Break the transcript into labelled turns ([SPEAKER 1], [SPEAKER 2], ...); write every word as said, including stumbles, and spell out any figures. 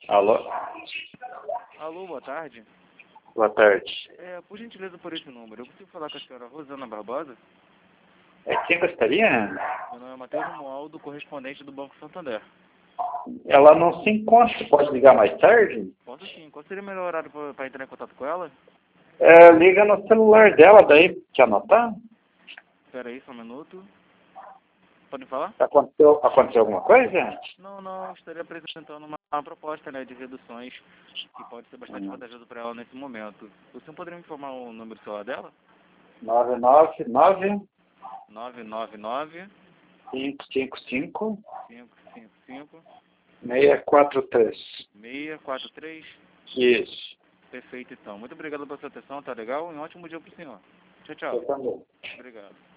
[SPEAKER 1] Alô?
[SPEAKER 2] Alô, boa tarde.
[SPEAKER 1] Boa tarde.
[SPEAKER 2] É, por gentileza, por esse número, eu consigo falar com a senhora Rosana Barbosa?
[SPEAKER 1] É, quem gostaria?
[SPEAKER 2] Meu nome é Matheus Romualdo, correspondente do Banco Santander.
[SPEAKER 1] Ela não se encontra, pode ligar mais tarde?
[SPEAKER 2] Posso sim. Qual seria o melhor horário para entrar em contato com ela?
[SPEAKER 1] É, liga no celular dela, daí, quer anotar?
[SPEAKER 2] Espera aí, só um minuto. Pode falar?
[SPEAKER 1] Aconteceu, aconteceu alguma coisa?
[SPEAKER 2] Não, não, estaria apresentando uma, uma proposta, né, de reduções que pode ser bastante
[SPEAKER 1] Hum.
[SPEAKER 2] vantajoso para ela nesse momento. O senhor poderia me informar o número do celular dela?
[SPEAKER 1] nove nove nove,
[SPEAKER 2] nove nove nove,
[SPEAKER 1] cinco cinco cinco,
[SPEAKER 2] cinco cinco cinco,
[SPEAKER 1] seis quatro três.
[SPEAKER 2] seis quatro três.
[SPEAKER 1] Isso.
[SPEAKER 2] Perfeito, então. Muito obrigado pela sua atenção, tá legal? E um ótimo dia para o senhor. Tchau, tchau.
[SPEAKER 1] Eu também.
[SPEAKER 2] Obrigado.